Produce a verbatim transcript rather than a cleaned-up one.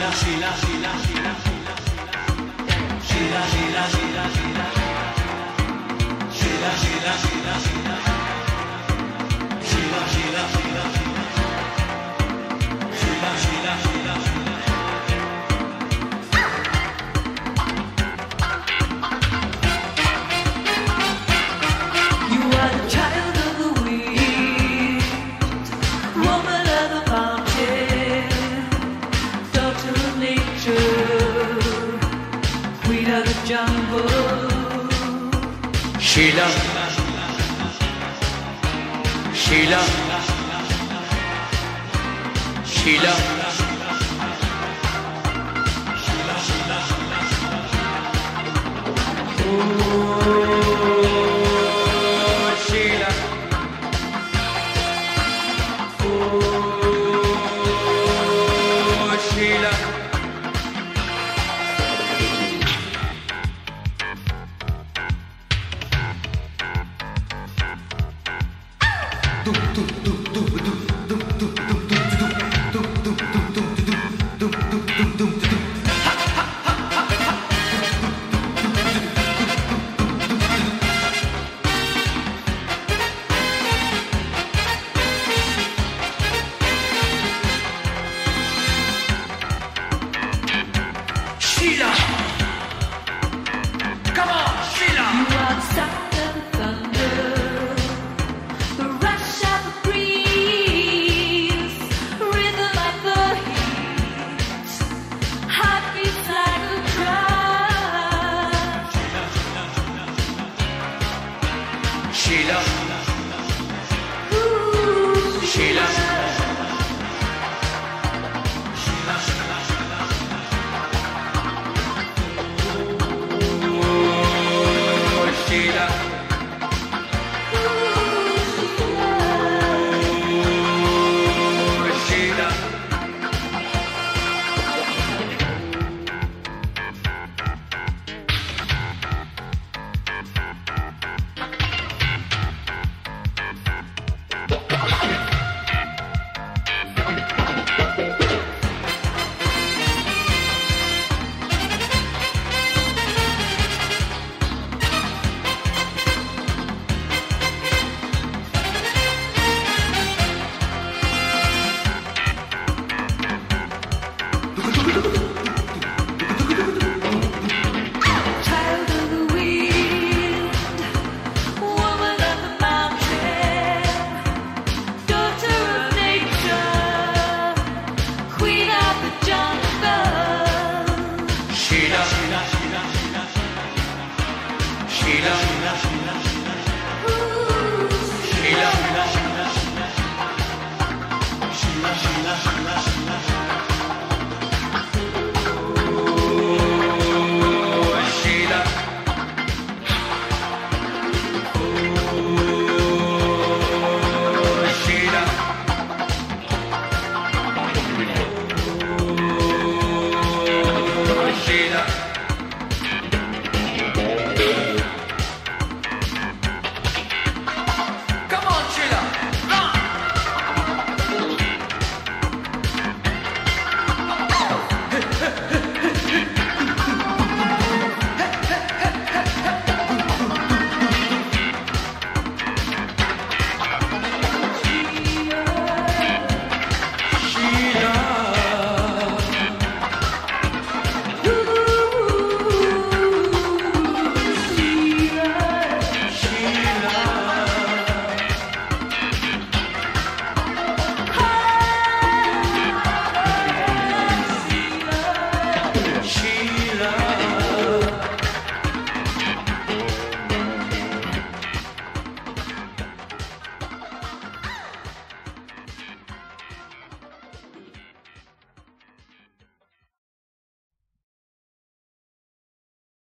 Sheila, Sheila, Sheila, oh Sheila, oh Sheila. Sheila, come on, Sheila. You are sound and thunder, the rush of the breeze, rhythm like the heat, heartbeats like a drum. Sheila, Ooh, Sheila. Sheila, oh Sheila, child of the wind, woman of the mountain, daughter of nature, queen of the jungle. Sheila, Sheila, Sheila, Ooh, Sheila, oh Sheila, oh Sheila.